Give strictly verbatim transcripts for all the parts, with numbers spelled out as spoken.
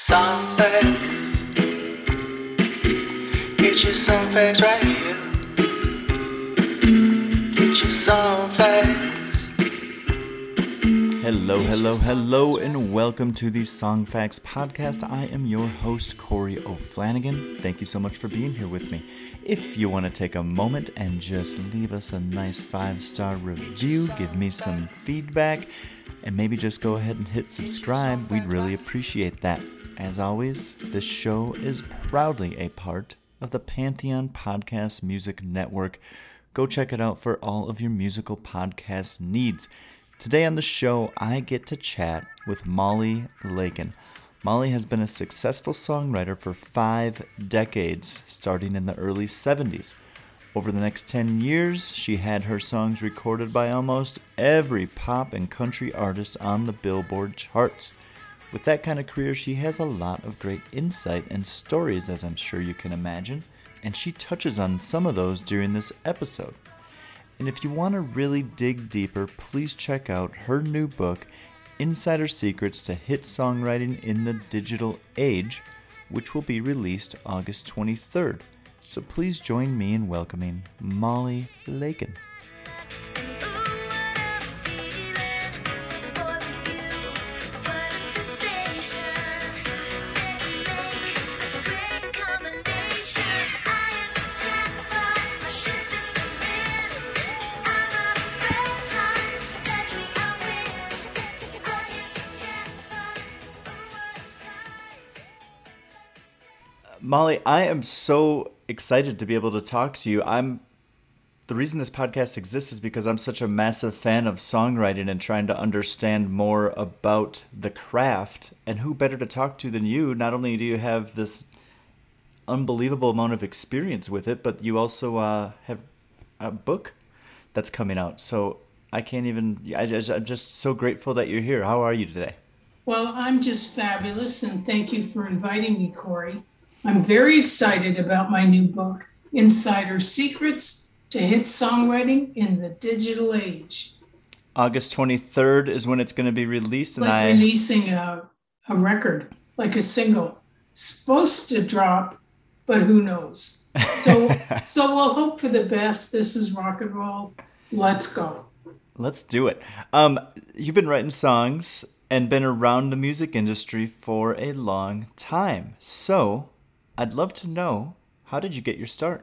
Song facts. Get your song facts right here. Get your song facts. Hello, hello, hello, and welcome to the Song Facts Podcast. I am your host, Corey O'Flanagan. Thank you so much for being here with me. If you want to take a moment and just leave us a nice five-star review, give me some feedback, and maybe just go ahead and hit subscribe, we'd really appreciate that. As always, this show is proudly a part of the Pantheon Podcast Music Network. Go check it out for all of your musical podcast needs. Today on the show, I get to chat with Molly Lakin. Molly has been a successful songwriter for five decades, starting in the early seventies. Over the next ten years, she had her songs recorded by almost every pop and country artist on the Billboard charts. With that kind of career, she has a lot of great insight and stories, as I'm sure you can imagine, and she touches on some of those during this episode. And if you want to really dig deeper, please check out her new book, Insider Secrets to Hit Songwriting in the Digital Age, which will be released August twenty-third. So please join me in welcoming Molly Lakin. Molly, I am so excited to be able to talk to you. I'm the reason this podcast exists is because I'm such a massive fan of songwriting and trying to understand more about the craft. And who better to talk to than you? Not only do you have this unbelievable amount of experience with it, but you also uh, have a book that's coming out. So I can't even, I just, I'm just so grateful that you're here. How are you today? Well, I'm just fabulous, and thank you for inviting me, Corey. I'm very excited about my new book, Insider Secrets to Hit Songwriting in the Digital Age. August twenty-third is when it's going to be released. And like I releasing a, a record, like a single. Supposed to drop, but who knows? So, so we'll hope for the best. This is rock and roll. Let's go. Let's do it. Um, you've been writing songs and been around the music industry for a long time. So I'd love to know, how did you get your start?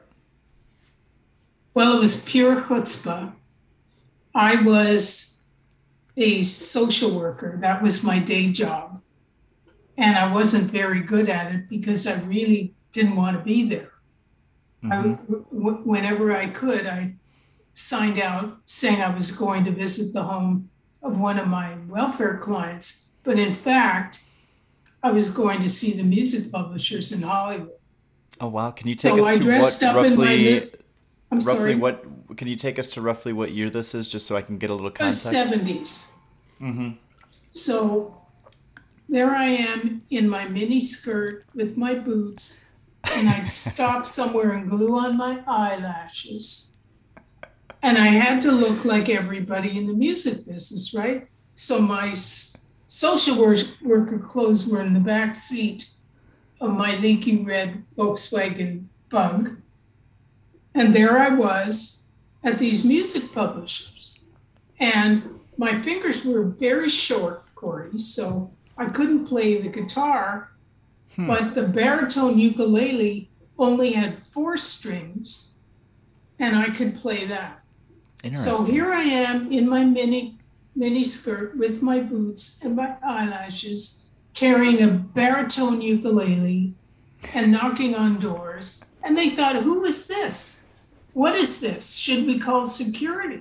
Well, it was pure chutzpah. I was a social worker. That was my day job. And I wasn't very good at it because I really didn't want to be there. Mm-hmm. I, w- whenever I could, I signed out saying I was going to visit the home of one of my welfare clients. But in fact, I was going to see the music publishers in Hollywood. Oh wow! Can you take so us I to dressed what up in roughly? my, I'm roughly sorry. what? Can you take us to roughly what year this is, just so I can get a little context? The seventies. Mm-hmm. So there I am in my mini skirt with my boots, and I'd stop somewhere and glue on my eyelashes. And I had to look like everybody in the music business, right? So my social worker clothes were in the back seat of my leaky red Volkswagen Bug. And there I was at these music publishers. And my fingers were very short, Corey, so I couldn't play the guitar, hmm. but the baritone ukulele only had four strings, and I could play that. So here I am in my mini mini skirt with my boots and my eyelashes, carrying a baritone ukulele and knocking on doors. And they thought, who is this? What is this? Should we call security?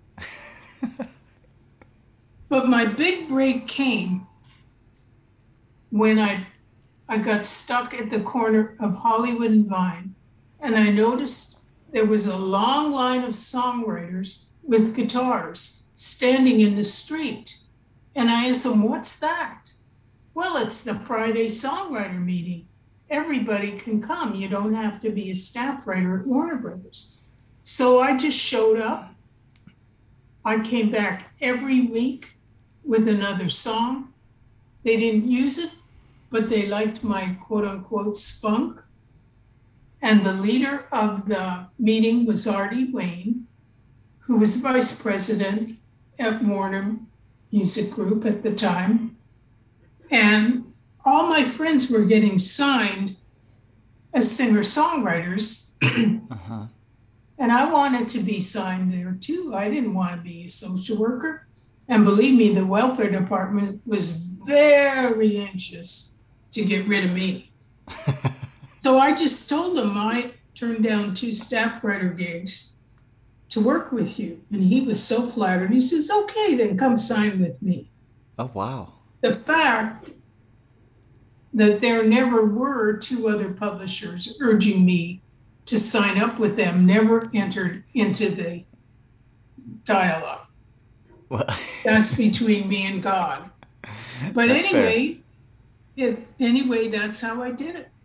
But my big break came when I, I got stuck at the corner of Hollywood and Vine, and I noticed there was a long line of songwriters with guitars standing in the street. And I asked them, what's that? Well, it's the Friday songwriter meeting. Everybody can come. You don't have to be a staff writer at Warner Brothers. So I just showed up. I came back every week with another song. They didn't use it, but they liked my quote unquote spunk. And the leader of the meeting was Artie Wayne, who was vice president at Warner Music Group at the time. And all my friends were getting signed as singer-songwriters. Uh-huh. And I wanted to be signed there too. I didn't want to be a social worker. And believe me, the welfare department was very anxious to get rid of me. So I just told him I turned down two staff writer gigs to work with you. And he was so flattered. He says, okay, then come sign with me. Oh, wow. The fact that there never were two other publishers urging me to sign up with them never entered into the dialogue. Well, That's between me and God. But That's anyway, it, anyway, that's how I did it.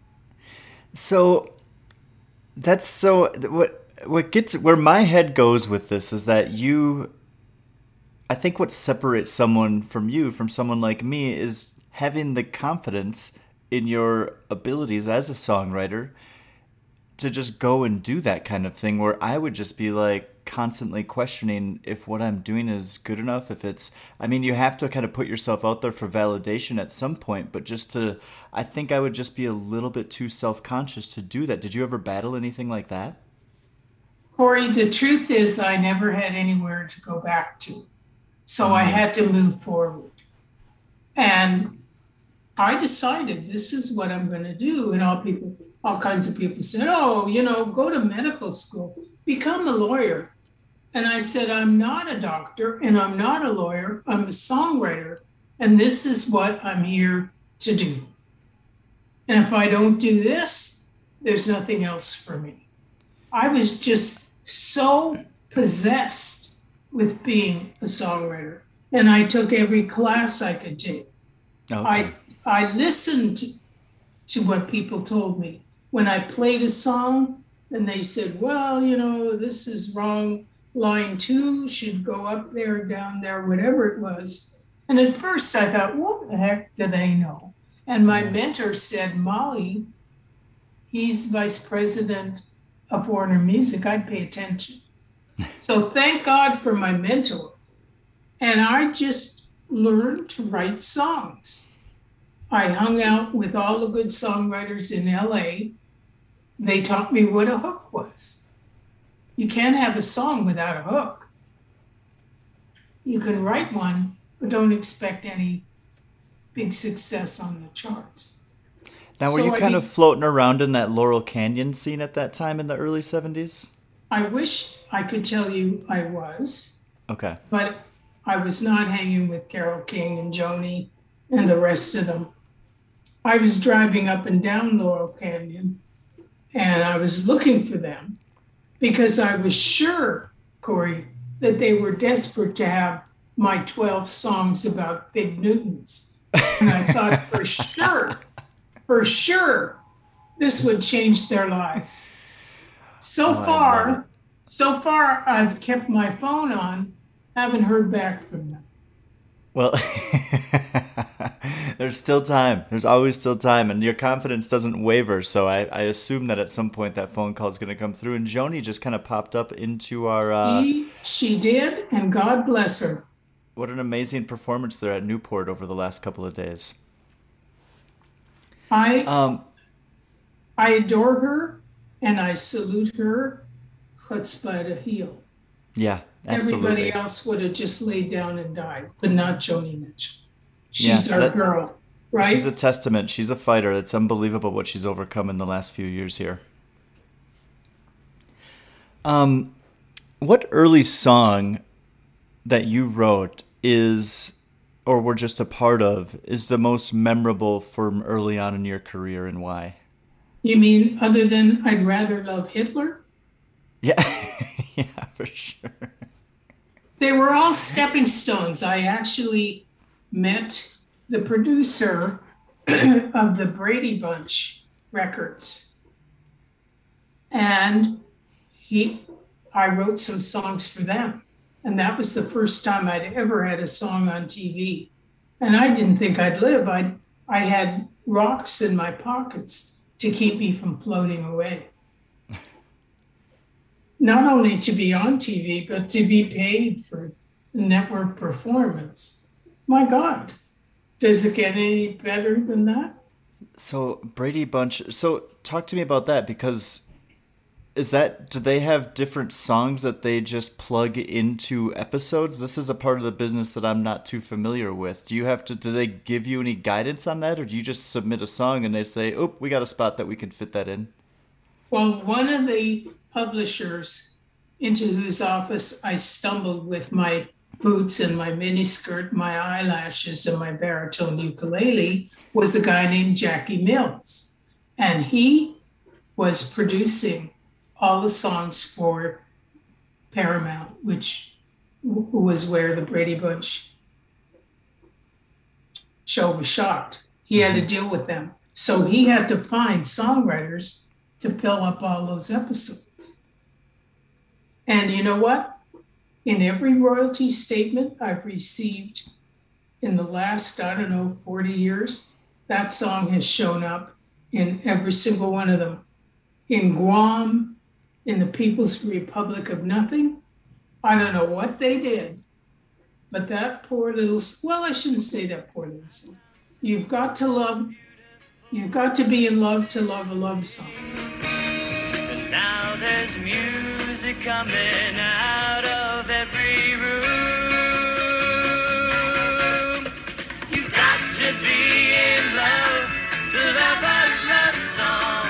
So that's so what what gets where my head goes with this is that you I think what separates someone from you from someone like me is having the confidence in your abilities as a songwriter to just go and do that kind of thing, where I would just be like constantly questioning if what I'm doing is good enough, if it's, I mean, you have to kind of put yourself out there for validation at some point, but just to, I think I would just be a little bit too self-conscious to do that. Did you ever battle anything like that? Corey, the truth is I never had anywhere to go back to. So I had to move forward. And I decided this is what I'm going to do. And all people, all kinds of people said, oh, you know, go to medical school, become a lawyer. And I said, I'm not a doctor and I'm not a lawyer. I'm a songwriter. And this is what I'm here to do. And if I don't do this, there's nothing else for me. I was just so possessed with being a songwriter. And I took every class I could take. Okay. I I listened to, to what people told me. When I played a song and they said, well, you know, this is wrong. Line two should go up there, down there, whatever it was. And at first I thought, what the heck do they know? And my mentor said, Molly, he's vice president of Warner Music. I'd pay attention. So thank God for my mentor. And I just learned to write songs. I hung out with all the good songwriters in L A. They taught me what a hook was. You can't have a song without a hook. You can write one, but don't expect any big success on the charts. Now, were So you I kind mean- of floating around in that Laurel Canyon scene at that time in the early seventies? I wish I could tell you I was, Okay. but I was not hanging with Carole King and Joni and the rest of them. I was driving up and down Laurel Canyon and I was looking for them because I was sure, Corey, that they were desperate to have my twelve songs about Fig Newtons. And I thought for sure, for sure, this would change their lives. So Oh, I love far, so far, I've kept my phone on, haven't heard back from them. Well, there's still time. There's always still time, and your confidence doesn't waver. So I, I assume that at some point that phone call is going to come through. And Joni just kind of popped up into our. Uh, She, she did, and God bless her. what an amazing performance there at Newport over the last couple of days. I, Um, I adore her, and I salute her. Chutzpah to heel. yeah, absolutely. Everybody else would have just laid down and died, but not Joni Mitchell. She's Yeah, our that- girl, right? She's a testament. She's a fighter. It's unbelievable what she's overcome in the last few years here. Um, what early song that you wrote is, or were just a part of, is the most memorable from early on in your career, and why? You mean other than I'd rather love Hitler? Yeah, yeah, for sure. They were all stepping stones. I actually met the producer of the Brady Bunch records. And he, I wrote some songs for them. And that was the first time I'd ever had a song on T V. And I didn't think I'd live. I I had rocks in my pockets to keep me from floating away. Not only to be on T V, but to be paid for network performance. My God, does it get any better than that? So Brady Bunch, so talk to me about that, because is that, do they have different songs that they just plug into episodes? This is a part of the business that I'm not too familiar with. Do you have to, do they give you any guidance on that, or do you just submit a song and they say, oh, we got a spot that we can fit that in? Well, one of the publishers into whose office I stumbled with my boots and my miniskirt, my eyelashes, and my baritone ukulele was a guy named Jackie Mills. And he was producing all the songs for Paramount, which w- was where the Brady Bunch show was shot. He had to deal with them. So he had to find songwriters to fill up all those episodes. And you know what? In every royalty statement I've received in the last, I don't know, forty years, that song has shown up in every single one of them. In Guam, in the People's Republic of Nothing, I don't know what they did, but that poor little, well, I shouldn't say that poor little song. You've got to love, you've got to be in love to love a love song. And now there's music coming out of every room. You've got to be in love to love a love song.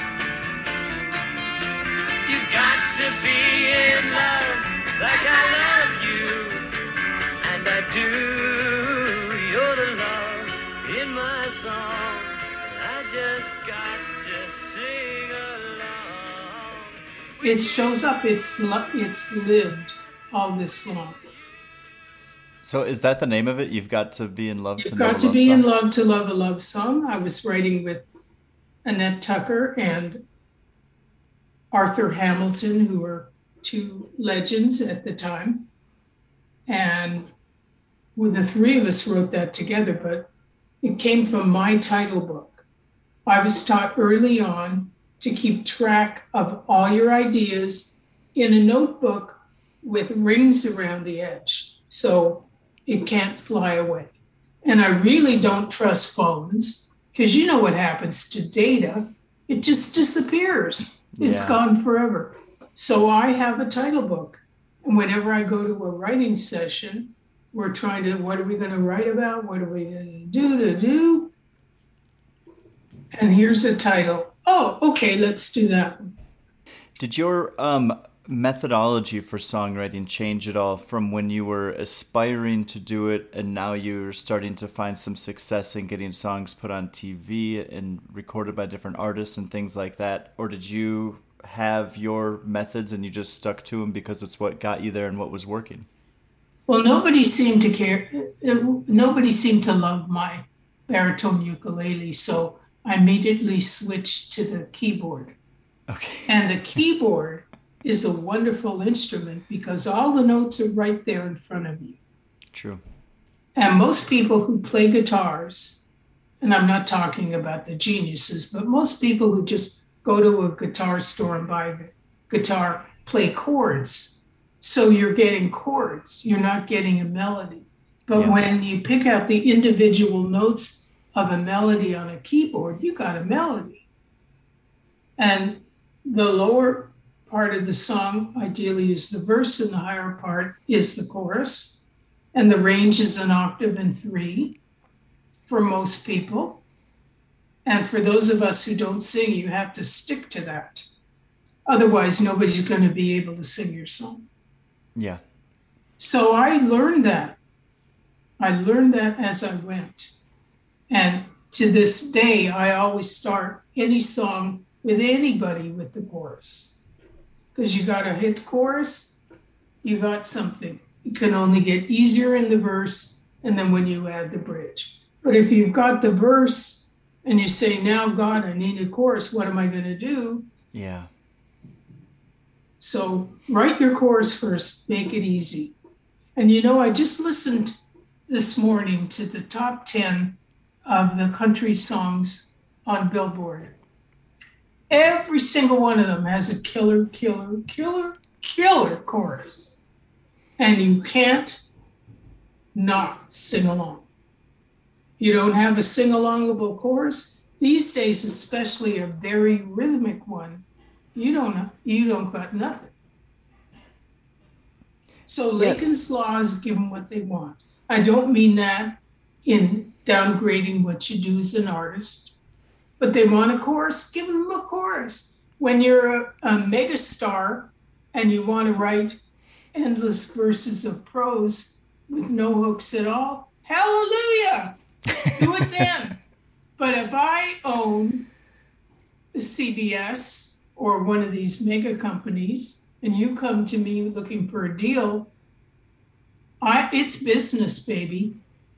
You've got to be in love like I love you, and I do. You're the love in my song. I just got to sing along. It shows up, it's it's lived all this long. So is that the name of it? You've got to be in love You've to know a got to love be song? in love to love a love song. I was writing with Annette Tucker and Arthur Hamilton, who were two legends at the time. And well, the three of us wrote that together, but it came from my title book. I was taught early on to keep track of all your ideas in a notebook with rings around the edge, so it can't fly away. And I really don't trust phones, because you know what happens to data. It just disappears. It's Yeah. gone forever. So I have a title book. And whenever I go to a writing session, we're trying to, what are we going to write about? What are we going to do to do? And here's a title. Oh, okay, let's do that one. Did your um, methodology for songwriting change at all from when you were aspiring to do it and now you're starting to find some success in getting songs put on T V and recorded by different artists and things like that? Or did you have your methods and you just stuck to them because it's what got you there and what was working? Well, nobody seemed to care. Nobody seemed to love my baritone ukulele, so I immediately switched to the keyboard. Okay. And the keyboard is a wonderful instrument because all the notes are right there in front of you. True. And most people who play guitars, and I'm not talking about the geniuses, but most people who just go to a guitar store and buy a guitar play chords. So you're getting chords, you're not getting a melody. But Yeah. when you pick out the individual notes of a melody on a keyboard, you got a melody. And the lower part of the song ideally is the verse, and the higher part is the chorus. And the range is an octave and three for most people. And for those of us who don't sing, you have to stick to that. Otherwise, nobody's going to be able to sing your song. Yeah. So I learned that. I learned that as I went. And to this day, I always start any song with anybody with the chorus. Because you got a hit chorus, you got something. It can only get easier in the verse, and then when you add the bridge. But if you've got the verse and you say, now, God, I need a chorus, what am I going to do? Yeah. So write your chorus first, make it easy. And you know, I just listened this morning to the top ten of the country songs on Billboard. Every single one of them has a killer, killer, killer, killer chorus. And you can't not sing along. You don't have a sing-alongable chorus. These days, especially a very rhythmic one, you don't you don't got nothing. So Yeah. Lakin's laws give them what they want. I don't mean that in downgrading what you do as an artist, but they want a chorus, give them a chorus. When you're a, a mega star and you want to write endless verses of prose with no hooks at all, hallelujah, do it then. But if I own the C B S or one of these mega companies and you come to me looking for a deal, I, it's business, baby.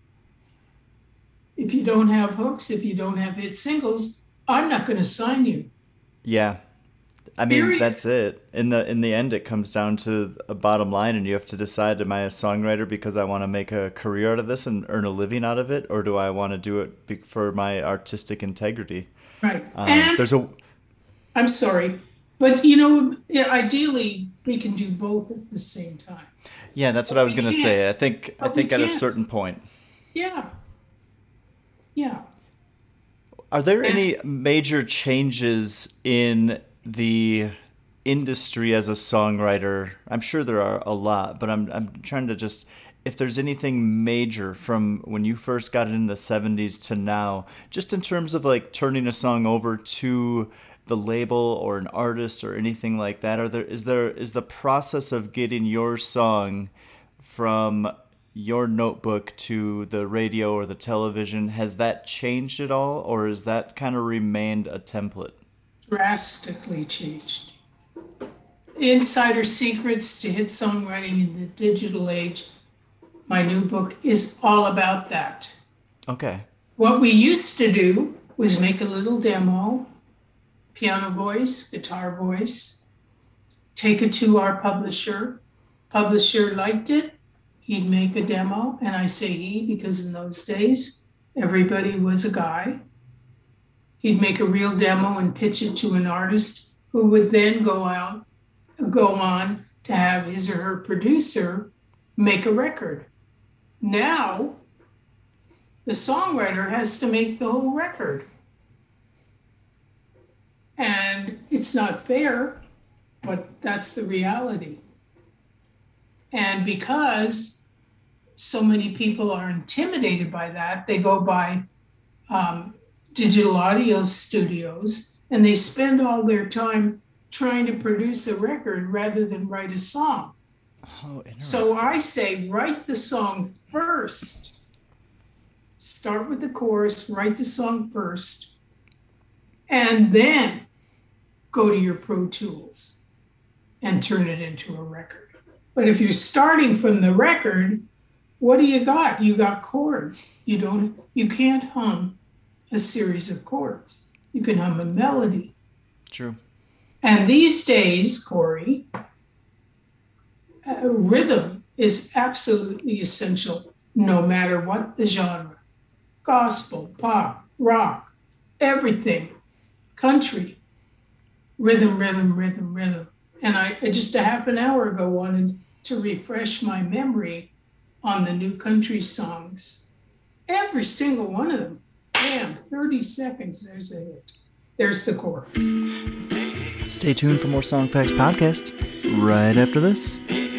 If you don't have hooks, if you don't have hit singles, I'm not going to sign you. Yeah. I mean, Period. that's it. In the in the end, it comes down to a bottom line, and you have to decide: am I a songwriter because I want to make a career out of this and earn a living out of it, or do I want to do it be- for my artistic integrity? Right. Um, and there's a I'm sorry, but you know, yeah, ideally we can do both at the same time. yeah. That's what I was we gonna say. I can't. think I But we think at a can't. certain point. Yeah. Yeah. Are there Yeah. any major changes in the industry as a songwriter? I'm sure there are a lot, but I'm I'm trying to just, if there's anything major from when you first got it in the seventies to now, just in terms of like turning a song over to the label or an artist or anything like that. Are there is there is the process of getting your song from your notebook to the radio or the television, has that changed at all, or has that kind of remained a template? Drastically changed. Insider Secrets to Hit Songwriting in the Digital Age, my new book, is all about that. Okay. What we used to do was make a little demo, piano voice, guitar voice, take it to our publisher. Publisher liked it, he'd make a demo, and I say he because in those days, everybody was a guy. He'd make a real demo and pitch it to an artist who would then go out, go on to have his or her producer make a record. Now, the songwriter has to make the whole record. And it's not fair, but that's the reality. And because so many people are intimidated by that, they go by um, digital audio studios and they spend all their time trying to produce a record rather than write a song. Oh, interesting. So I say, write the song first. Start with the chorus, write the song first, and then go to your Pro Tools and turn it into a record. But if you're starting from the record, what do you got? You got chords. You don't, you can't hum a series of chords. You can hum a melody. True. And these days, Corey, uh, rhythm is absolutely essential, no matter what the genre. Gospel, pop, rock, everything, country, rhythm, rhythm, rhythm, rhythm. And I, I just a half an hour ago wanted to refresh my memory on the new country songs. Every single one of them, bam, thirty seconds, there's a hit. There's the chorus. Stay tuned for more Songfacts Podcast right after this.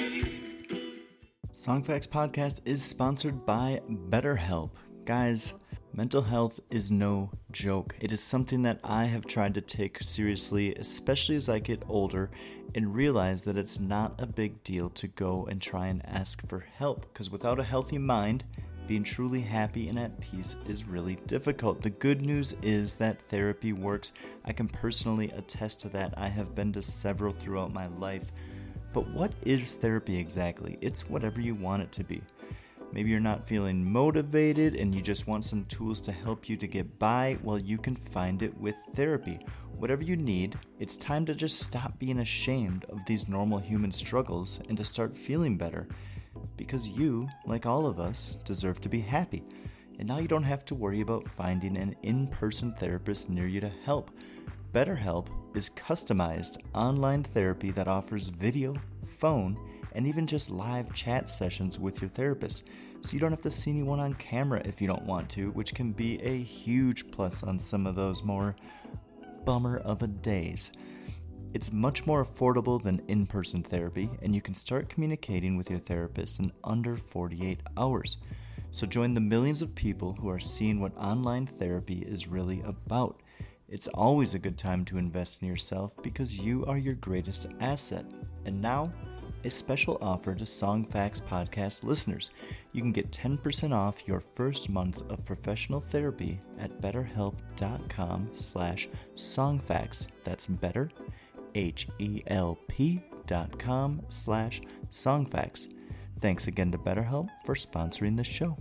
Songfacts Podcast is sponsored by BetterHelp. Guys, mental health is no joke. It is something that I have tried to take seriously, especially as I get older, and realize that it's not a big deal to go and try and ask for help, because without a healthy mind, being truly happy and at peace is really difficult. The good news is that therapy works. I can personally attest to that. I have been to several throughout my life. But what is therapy exactly? It's whatever you want it to be. Maybe you're not feeling motivated and you just want some tools to help you to get by. Well, you can find it with therapy. Whatever you need, it's time to just stop being ashamed of these normal human struggles and to start feeling better. Because you, like all of us, deserve to be happy. And now you don't have to worry about finding an in-person therapist near you to help. BetterHelp is customized online therapy that offers video, phone, and even just live chat sessions with your therapist. So you don't have to see anyone on camera if you don't want to, which can be a huge plus on some of those more bummer of a days. It's much more affordable than in-person therapy, and you can start communicating with your therapist in under forty-eight hours. So join the millions of people who are seeing what online therapy is really about. It's always a good time to invest in yourself because you are your greatest asset. And now, a special offer to Songfacts podcast listeners. You can get ten percent off your first month of professional therapy at betterhelp.com slash songfacts. That's better, H-E-L-P dot com slash songfacts. Thanks again to BetterHelp for sponsoring this show.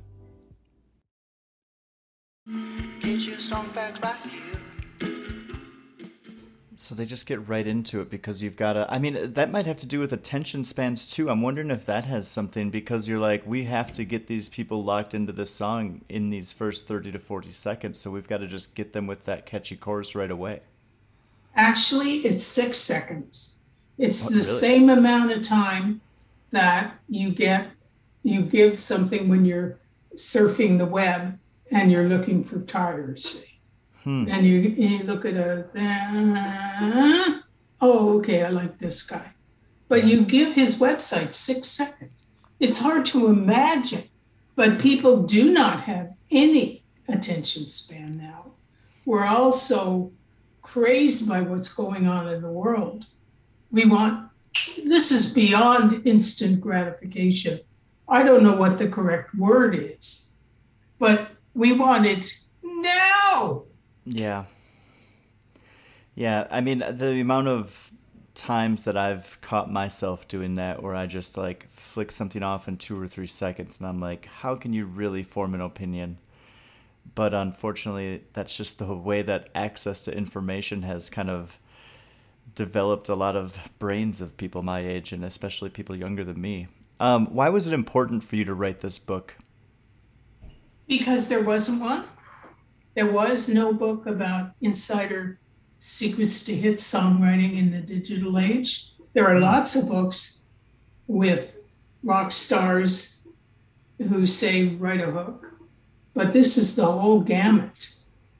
Get your song facts right here. So they just get right into it because you've got to, I mean, that might have to do with attention spans too. I'm wondering if that has something because you're like, we have to get these people locked into this song in these first thirty to forty seconds. So we've got to just get them with that catchy chorus right away. Actually, it's six seconds. It's Oh, the really? same amount of time that you get, you give something when you're surfing the web and you're looking for tires. Hmm. And you, you look at a, uh, oh, okay, I like this guy. But you give his website six seconds. It's hard to imagine, but people do not have any attention span now. We're all so crazed by what's going on in the world. We want, this is beyond instant gratification. I don't know what the correct word is, but we want it now. Yeah. Yeah, I mean, the amount of times that I've caught myself doing that where I just like flick something off in two or three seconds and I'm like, how can you really form an opinion? But unfortunately, that's just the way that access to information has kind of developed a lot of brains of people my age and especially people younger than me. Um, why was it important for you to write this book? Because there wasn't one. There was no book about insider secrets to hit songwriting in the digital age. There are lots of books with rock stars who say write a hook, but this is the whole gamut.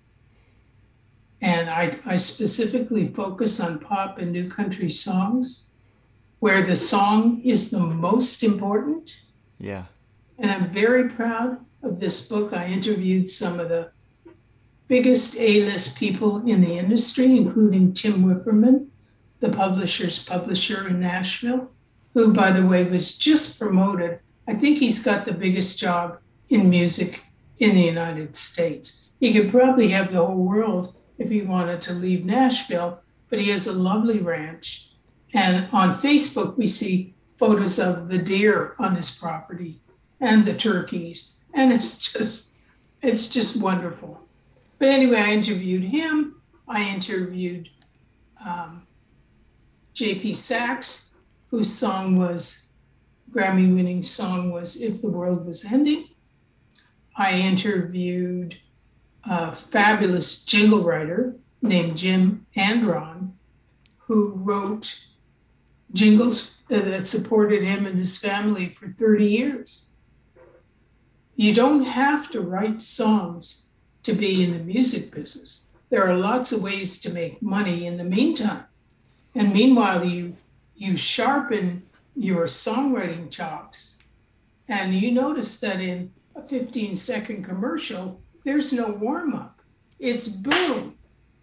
And I, I specifically focus on pop and new country songs where the song is the most important. Yeah. And I'm very proud of this book. I interviewed some of the biggest A-list people in the industry, including Tim Whipperman, the publisher's publisher in Nashville, who, by the way, was just promoted. I think he's got the biggest job in music in the United States. He could probably have the whole world if he wanted to leave Nashville, but he has a lovely ranch. And on Facebook, we see photos of the deer on his property and the turkeys. And it's just, it's just wonderful. But anyway, I interviewed him. I interviewed um, J P Sachs, whose song was, Grammy-winning song was If the World Was Ending. I interviewed a fabulous jingle writer named Jim Andron, who wrote jingles that supported him and his family for thirty years. You don't have to write songs to be in the music business. There are lots of ways to make money in the meantime. And meanwhile, you you sharpen your songwriting chops. And you notice that in a fifteen second commercial, there's no warm up. It's boom.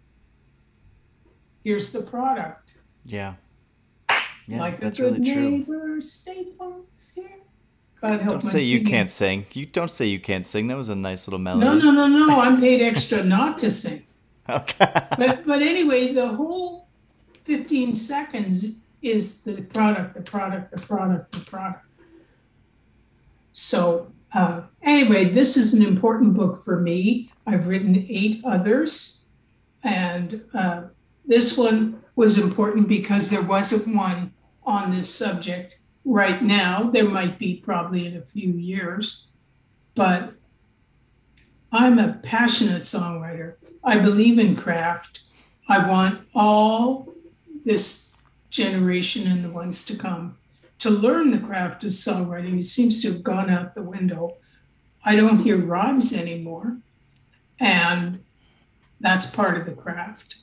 Here's the product. Yeah. Yeah, like that's a good really true. neighbor, State Farm's here. God help Don't my say you singing. can't sing. You don't say you can't sing. That was a nice little melody. No, no, no, no. I'm paid extra not to sing. Okay. But but anyway, the whole fifteen seconds is the product, the product, the product, the product. So uh, anyway, this is an important book for me. I've written eight others, and uh, this one was important because there wasn't one on this subject right now. There might be probably in a few years, but I'm a passionate songwriter. I believe in craft. I want all this generation and the ones to come to learn the craft of songwriting. It seems to have gone out the window. I don't hear rhymes anymore. And that's part of the craft.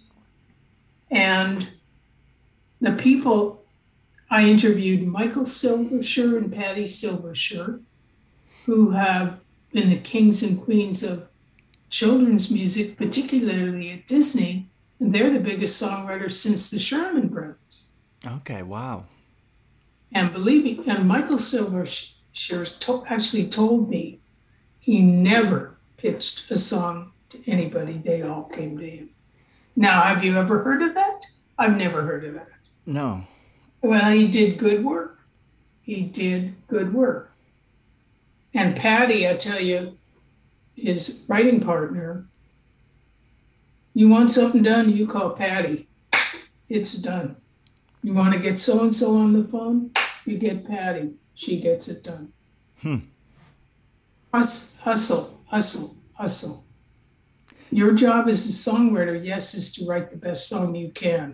And the people, I interviewed Michael Silversher and Patty Silversher, who have been the kings and queens of children's music, particularly at Disney. And they're the biggest songwriters since the Sherman Brothers. Okay, wow. And believe me, and Michael Silversher to- actually told me he never pitched a song to anybody. They all came to him. Now, have you ever heard of that? I've never heard of that. No. Well, he did good work. He did good work. And Patty, I tell you, his writing partner, you want something done, you call Patty. It's done. You want to get so-and-so on the phone, you get Patty. She gets it done. Hmm. Hus- Hustle, hustle, hustle. Your job as a songwriter, yes, is to write the best song you can.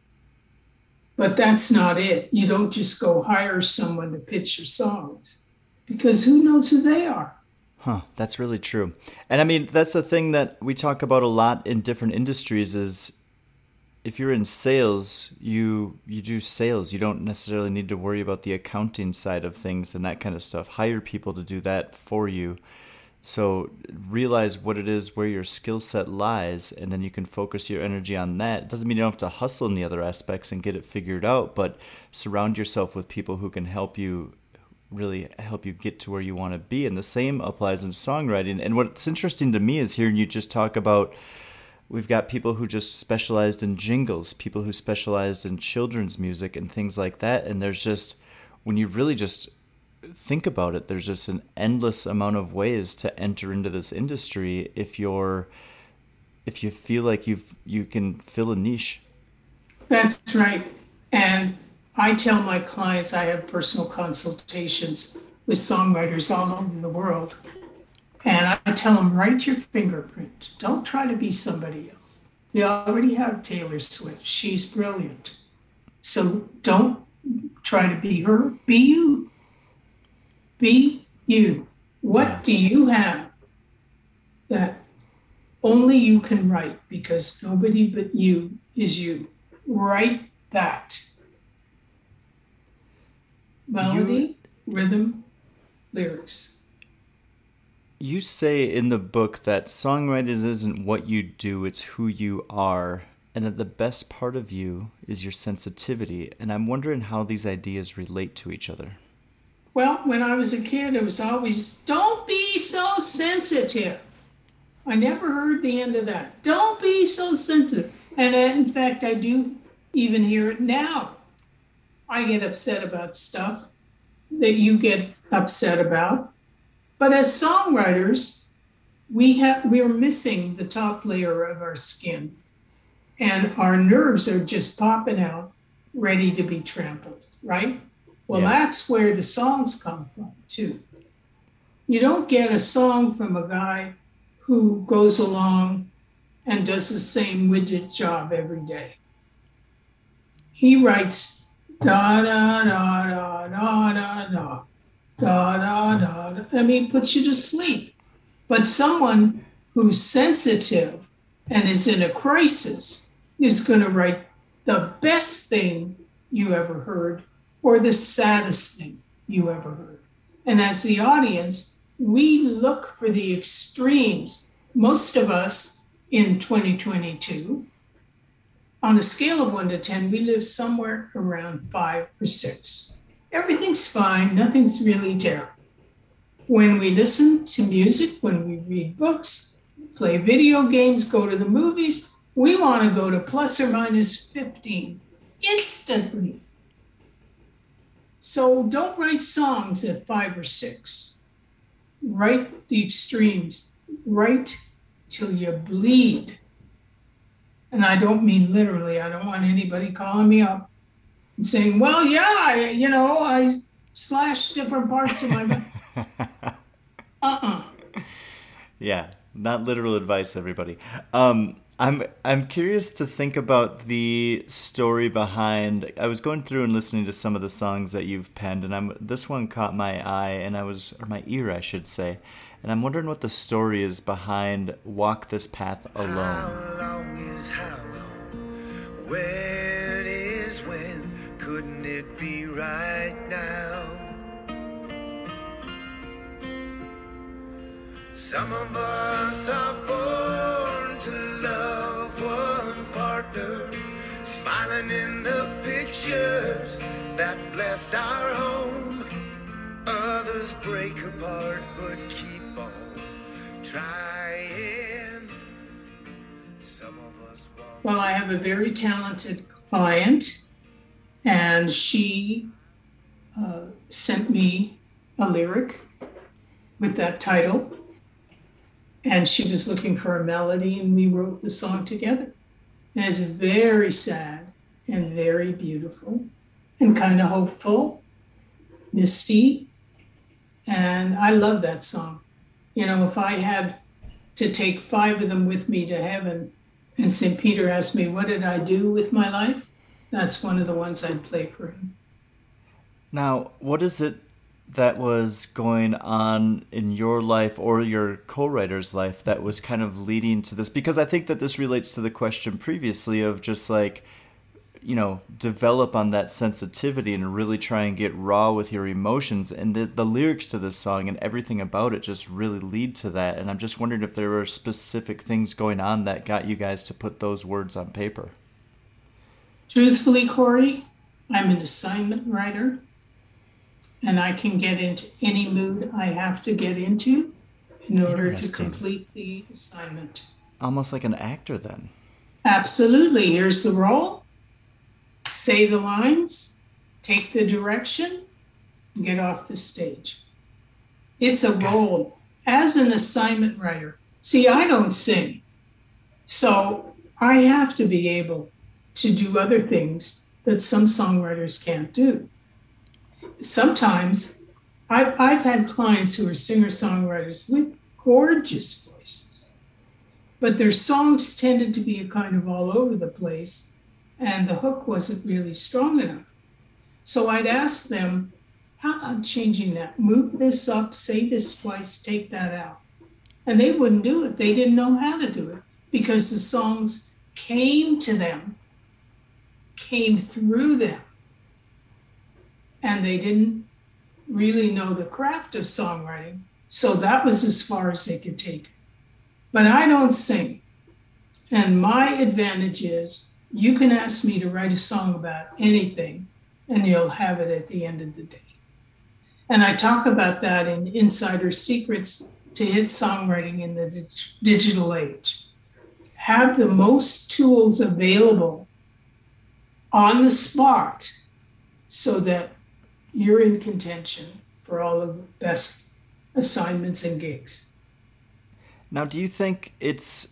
But that's not it. You don't just go hire someone to pitch your songs, because who knows who they are? Huh, that's really true. And I mean, that's the thing that we talk about a lot in different industries is if you're in sales, you you do sales. You don't necessarily need to worry about the accounting side of things and that kind of stuff. Hire people to do that for you. So realize what it is, where your skill set lies, and then you can focus your energy on that. It doesn't mean you don't have to hustle in the other aspects and get it figured out, but surround yourself with people who can help you really help you get to where you want to be. And the same applies in songwriting. And what's interesting to me is hearing you just talk about, we've got people who just specialized in jingles, people who specialized in children's music and things like that. And there's just, when you really just think about it, there's just an endless amount of ways to enter into this industry if you're, if you feel like you've, you can fill a niche. That's right. And I tell my clients, I have personal consultations with songwriters all over the world. And I tell them, write your fingerprint. Don't try to be somebody else. We already have Taylor Swift. She's brilliant. So don't try to be her. Be you. Be you. What Yeah. do you have that only you can write, because nobody but you is you? Write that. Melody, rhythm, lyrics. You say in the book that songwriting isn't what you do, it's who you are, and that the best part of you is your sensitivity. And I'm wondering how these ideas relate to each other. Well, when I was a kid, it was always, don't be so sensitive. I never heard the end of that. Don't be so sensitive. And uh, in fact, I do even hear it now. I get upset about stuff that you get upset about. But as songwriters, we have we're missing the top layer of our skin. And our nerves are just popping out, ready to be trampled, right? Well, Yeah. that's where the songs come from, too. You don't get a song from a guy who goes along and does the same widget job every day. He writes da da da da da da da da da da da. I mean, puts you to sleep. But someone who's sensitive and is in a crisis is going to write the best thing you ever heard or the saddest thing you ever heard. And as the audience, we look for the extremes. Most of us in twenty twenty-two, on a scale of one to ten, we live somewhere around five or six. Everything's fine, nothing's really terrible. When we listen to music, when we read books, play video games, go to the movies, we want to go to plus or minus fifteen instantly. So don't write songs at five or six. Write the extremes. Write till you bleed. And I don't mean literally. I don't want anybody calling me up and saying, well, yeah, I, you know, I slashed different parts of my body. Uh-uh. Yeah, Not literal advice, everybody. Um, I'm I'm curious to think about the story behind. I was going through and listening to some of the songs that you've penned, and I'm this one caught my eye, and I was or my ear, I should say, and I'm wondering what the story is behind "Walk This Path Alone." How long is how long? When is when? Couldn't it be right now? Some of us are born to love one partner, smiling in the pictures that bless our home. Others break apart but keep on trying. Some of us walk. Well, I have a very talented client, and she uh, sent me a lyric with that title. And she was looking for a melody, and we wrote the song together. And it's very sad and very beautiful and kind of hopeful, misty. And I love that song. You know, if I had to take five of them with me to heaven and Saint Peter asked me, what did I do with my life? That's one of the ones I'd play for him. Now, what is it that was going on in your life or your co-writer's life that was kind of leading to this? Because I think that this relates to the question previously of just like, you know, develop on that sensitivity and really try and get raw with your emotions. And the, the lyrics to this song and everything about it just really lead to that. And I'm just wondering if there were specific things going on that got you guys to put those words on paper. Truthfully, Corey, I'm an assignment writer. And I can get into any mood I have to get into in order to complete the assignment. Almost like an actor then. Absolutely. Here's the role. Say the lines, take the direction, get off the stage. It's a role as an assignment writer. See, I don't sing. So I have to be able to do other things that some songwriters can't do. Sometimes I've, I've had clients who are singer-songwriters with gorgeous voices, but their songs tended to be a kind of all over the place, and the hook wasn't really strong enough. So I'd ask them, how about changing that? Move this up, say this twice, take that out. And they wouldn't do it. They didn't know how to do it because the songs came to them, came through them. And they didn't really know the craft of songwriting. So that was as far as they could take it. But I don't sing. And my advantage is you can ask me to write a song about anything and you'll have it at the end of the day. And I talk about that in Insider Secrets to Hit Songwriting in the dig- Digital Age. Have the most tools available on the spot so that you're in contention for all of the best assignments and gigs. Now, do you think it's...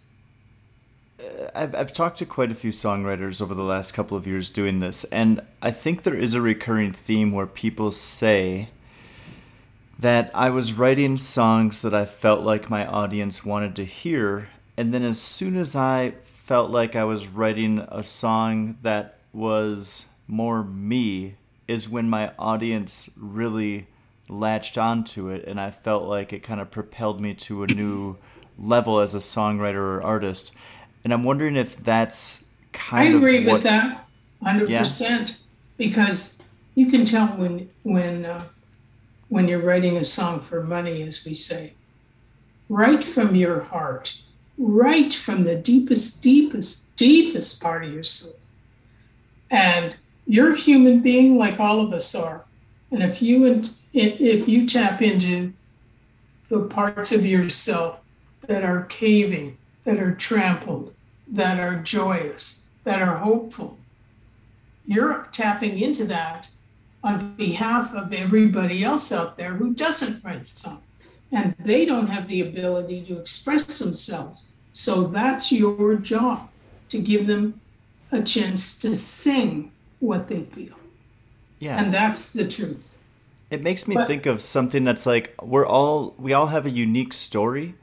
Uh, I've, I've talked to quite a few songwriters over the last couple of years doing this, and I think there is a recurring theme where people say that I was writing songs that I felt like my audience wanted to hear, and then as soon as I felt like I was writing a song that was more me, is when my audience really latched onto it, and I felt like it kind of propelled me to a new level as a songwriter or artist. And I'm wondering if that's kind of I agree what, with that one hundred percent, yeah. Because you can tell when when uh, when you're writing a song for money, as we say. Write from your heart. Write from the deepest, deepest, deepest part of your soul. And you're a human being like all of us are. And if you if you tap into the parts of yourself that are caving, that are trampled, that are joyous, that are hopeful, you're tapping into that on behalf of everybody else out there who doesn't write songs. And they don't have the ability to express themselves. So that's your job, to give them a chance to sing what they feel. Yeah. And that's the truth. It makes me But, think of something that's like we're all we all have a unique story,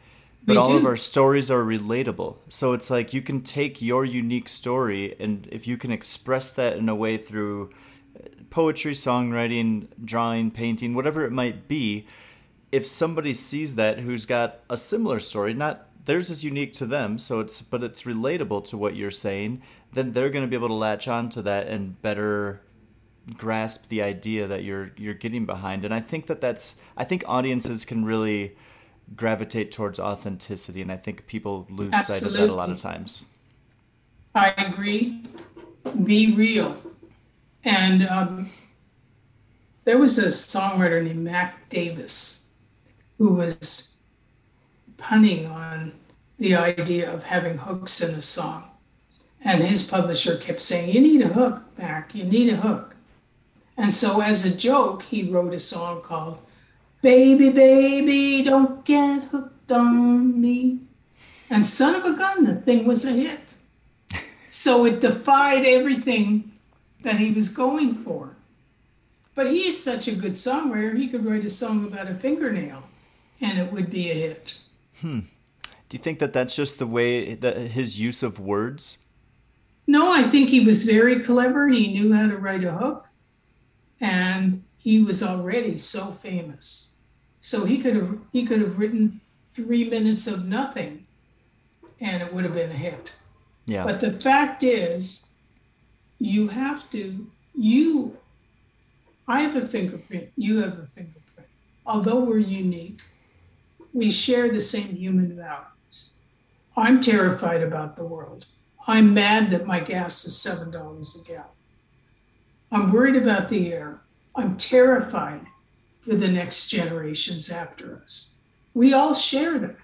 but We all of do. our stories are relatable. So it's like you can take your unique story, and if you can express that in a way through poetry, songwriting, drawing, painting, whatever it might be, if somebody sees that who's got a similar story, not theirs is unique to them, so it's but it's relatable to what you're saying, then they're going to be able to latch on to that and better grasp the idea that you're you're getting behind. And I think that that's I think audiences can really gravitate towards authenticity, and I think people lose sight of that a lot of Absolutely. times. I agree. Be real. And um, there was a songwriter named Mac Davis who was punning on the idea of having hooks in a song. And his publisher kept saying, "You need a hook, Mac, you need a hook." And so, as a joke, he wrote a song called "Baby, Baby, Don't Get Hooked on Me." And son of a gun, the thing was a hit. So it defied everything that he was going for. But he's such a good songwriter, he could write a song about a fingernail and it would be a hit. Do you think that that's just the way that his use of words? No, I think he was very clever. He knew how to write a hook, and he was already so famous. So he could have he could have written three minutes of nothing and it would have been a hit. Yeah. But the fact is, you have to, you, I have a fingerprint, you have a fingerprint. Although we're unique, we share the same human values. I'm terrified about the world. I'm mad that my gas is seven dollars a gallon. I'm worried about the air. I'm terrified for the next generations after us. We all share that.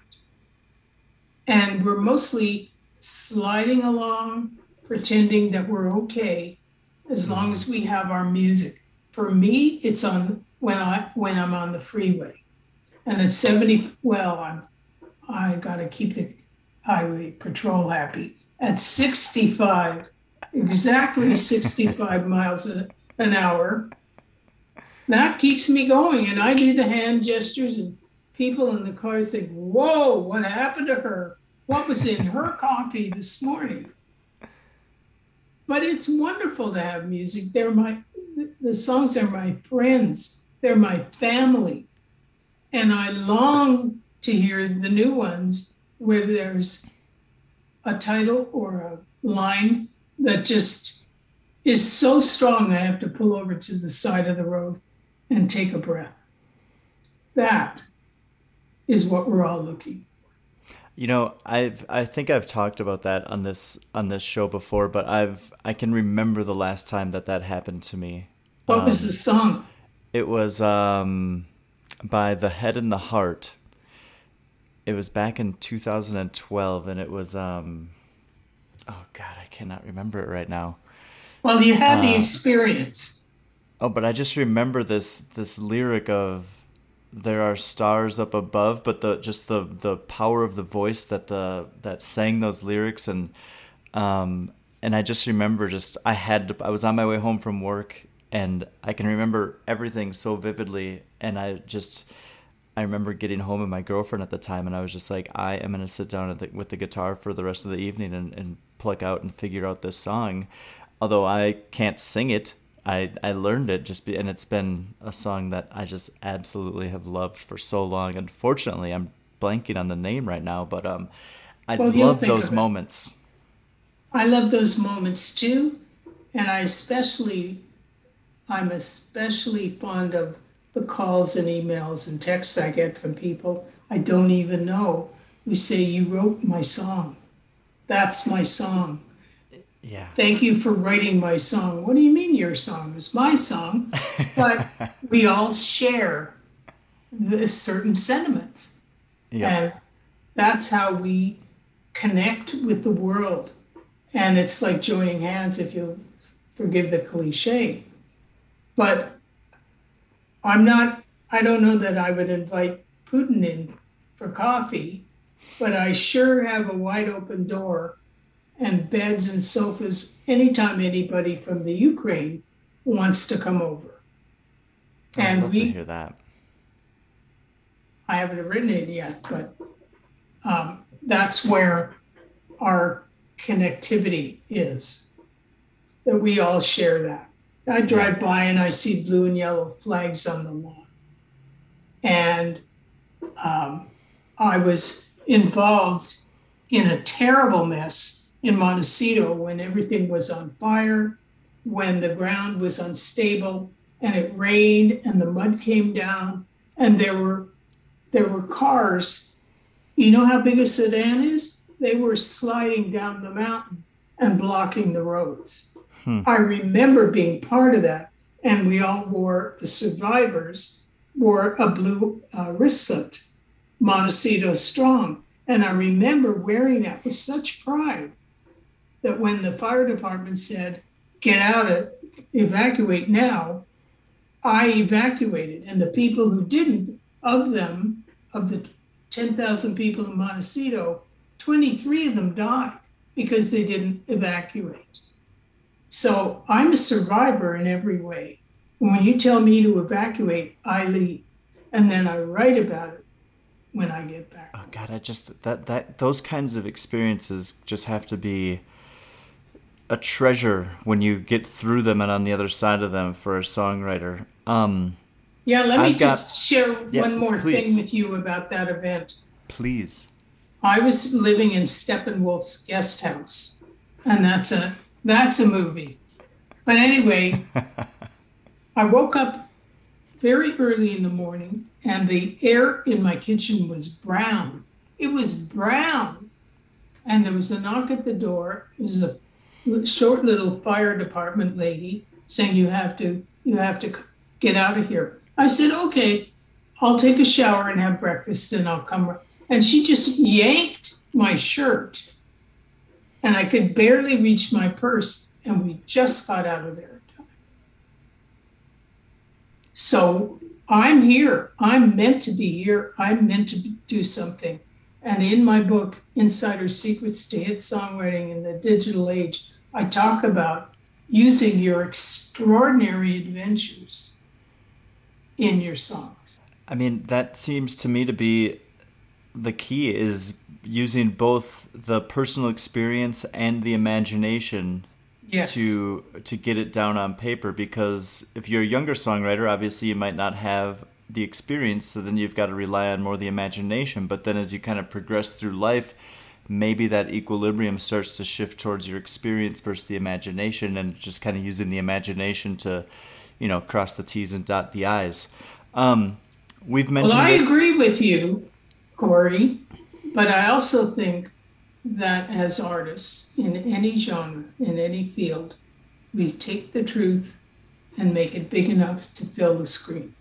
And we're mostly sliding along, pretending that we're okay as long as we have our music. For me, it's on when I when I'm on the freeway. And at seventy, well, I'm I gotta keep the highway patrol happy. At sixty-five, exactly sixty-five miles a, an hour, that keeps me going. And I do the hand gestures, and people in the cars think, "Whoa, what happened to her? What was in her coffee this morning?" But it's wonderful to have music. They're my, the songs are my friends. They're my family. And I long to hear the new ones where there's a title or a line that just is so strong I have to pull over to the side of the road and take a breath. That is what we're all looking for. You know, I've I think I've talked about that on this on this show before, but I've I can remember the last time that that happened to me. What Um, was the song? It was um, by The Head and the Heart. It was back in two thousand twelve, and it was um, oh God, I cannot remember it right now. Well, you had the uh, experience. Oh, but I just remember this this lyric of "There are stars up above," but the just the the power of the voice that the that sang those lyrics, and um and I just remember just I had to, I was on my way home from work, and I can remember everything so vividly, and I just I remember getting home with my girlfriend at the time, and I was just like, I am gonna sit down at the, with the guitar for the rest of the evening and, and pluck out and figure out this song. Although I can't sing it, I, I learned it just be, and it's been a song that I just absolutely have loved for so long. Unfortunately, I'm blanking on the name right now, but um, I Well, you'll love think those of it. moments. I love those moments too, and I especially, I'm especially fond of the calls and emails and texts I get from people I don't even know who say, "You wrote my song. That's my song. Yeah. Thank you for writing my song." What do you mean your song? It's my song. But we all share the certain sentiments. Yeah. And that's how we connect with the world. And it's like joining hands, if you forgive the cliche. But I'm not, I don't know that I would invite Putin in for coffee, but I sure have a wide open door and beds and sofas anytime anybody from the Ukraine wants to come over. I'd And love to we, hear that. I haven't written it yet, but um, that's where our connectivity is, that we all share that. I drive by and I see blue and yellow flags on the lawn. And um, I was involved in a terrible mess in Montecito when everything was on fire, when the ground was unstable and it rained and the mud came down and there were there were cars. You know how big a sedan is? They were sliding down the mountain and blocking the roads. Hmm. I remember being part of that, and we all wore, the survivors wore a blue uh, wristlet, Montecito Strong. And I remember wearing that with such pride that when the fire department said, get out, of, evacuate now, I evacuated. And the people who didn't, of them, of the ten thousand people in Montecito, twenty-three of them died because they didn't evacuate. So I'm a survivor in every way. And when you tell me to evacuate, I leave. And then I write about it when I get back. Oh God, I just, that, that, those kinds of experiences just have to be a treasure when you get through them and on the other side of them for a songwriter. Um, yeah, let me I've just got, share yeah, one more please. thing with you about that event. Please. I was living in Steppenwolf's guest house, and that's a that's a movie. But anyway, I woke up very early in the morning, and the air in my kitchen was brown. It was brown, and there was a knock at the door. It was a short little fire department lady saying, "You have to, you have to get out of here." I said, "Okay, I'll take a shower and have breakfast, and I'll come." And she just yanked my shirt, and I could barely reach my purse, and we just got out of there. So I'm here. I'm meant to be here. I'm meant to do something. And in my book, Insider Secrets to Hit Songwriting in the Digital Age, I talk about using your extraordinary adventures in your songs. I mean, that seems to me to be the key, is using both the personal experience and the imagination yes. to to get it down on paper. Because if you're a younger songwriter, obviously you might not have the experience, so then you've got to rely on more the imagination. But then as you kind of progress through life, maybe that equilibrium starts to shift towards your experience versus the imagination, and just kind of using the imagination to, you know, cross the T's and dot the I's. Um, we've mentioned. Well, I it- agree with you, Corey, but I also think that as artists in any genre, in any field, we take the truth and make it big enough to fill the screen.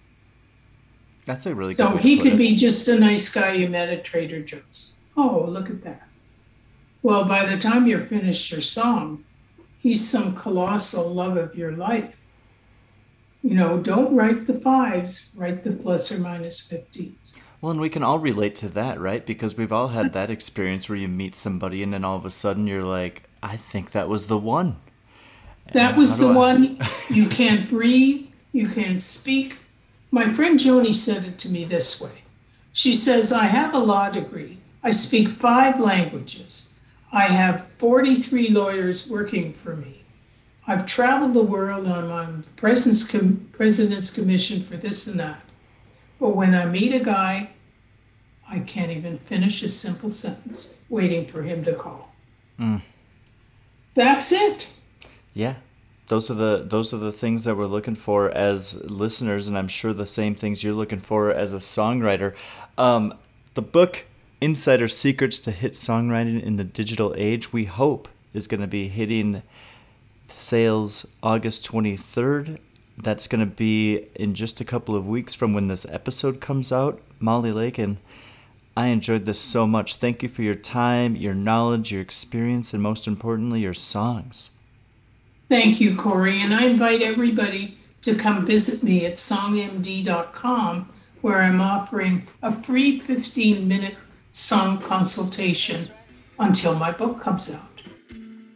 That's a really good So way to he put could it. be just a nice guy you met at Trader Joe's. Oh, look at that. Well, by the time you're finished your song, he's some colossal love of your life. You know, don't write the fives, write the plus or minus fifteens. Well, and we can all relate to that, right? Because we've all had that experience where you meet somebody and then all of a sudden you're like, I think that was the one. That And was how the do I- one. You can't breathe, you can't speak. My friend Joni said it to me this way. She says, I have a law degree. I speak five languages. I have forty-three lawyers working for me. I've traveled the world on my president's, com- president's commission for this and that. But when I meet a guy, I can't even finish a simple sentence waiting for him to call. Mm. That's it. Yeah. Those are the those are the things that we're looking for as listeners, and I'm sure the same things you're looking for as a songwriter. Um, the book, Insider Secrets to Hit Songwriting in the Digital Age, we hope is going to be hitting sales August twenty-third. That's going to be in just a couple of weeks from when this episode comes out. Molly Lakin, I enjoyed this so much. Thank you for your time, your knowledge, your experience, and most importantly, your songs. Thank you, Corey. And I invite everybody to come visit me at song m d dot com, where I'm offering a free fifteen minute song consultation until my book comes out.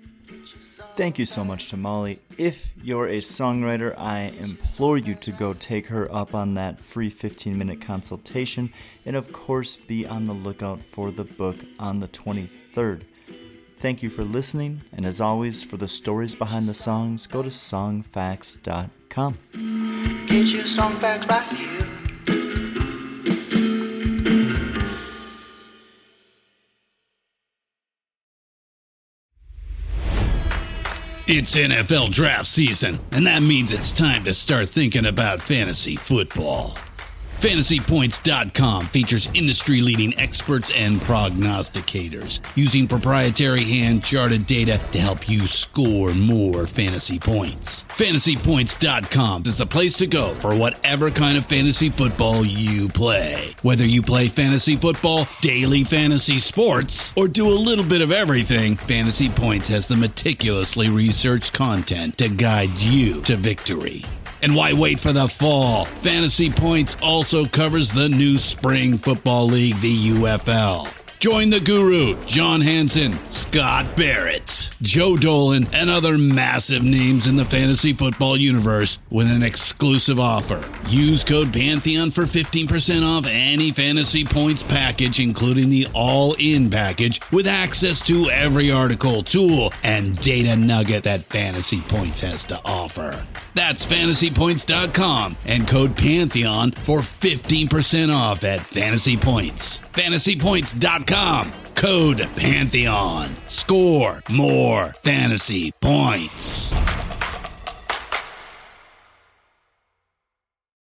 Thank you so much to Molly. If you're a songwriter, I implore you to go take her up on that free fifteen-minute consultation, and of course be on the lookout for the book on the twenty-third. Thank you for listening, and as always, for the stories behind the songs, go to songfacts dot com. Get your song facts right here. It's N F L draft season, and that means it's time to start thinking about fantasy football. Fantasy Points dot com features industry-leading experts and prognosticators using proprietary hand-charted data to help you score more fantasy points. Fantasy Points dot com is the place to go for whatever kind of fantasy football you play. Whether you play fantasy football, daily fantasy sports, or do a little bit of everything, Fantasy Points has the meticulously researched content to guide you to victory. And why wait for the fall? Fantasy Points also covers the new spring football league, the U F L. Join the guru, John Hansen, Scott Barrett, Joe Dolan, and other massive names in the fantasy football universe with an exclusive offer. Use code Pantheon for fifteen percent off any Fantasy Points package, including the all-in package, with access to every article, tool, and data nugget that Fantasy Points has to offer. That's Fantasy Points dot com and code Pantheon for fifteen percent off at Fantasy Points. Fantasy Points dot com, code Pantheon. Score more fantasy points.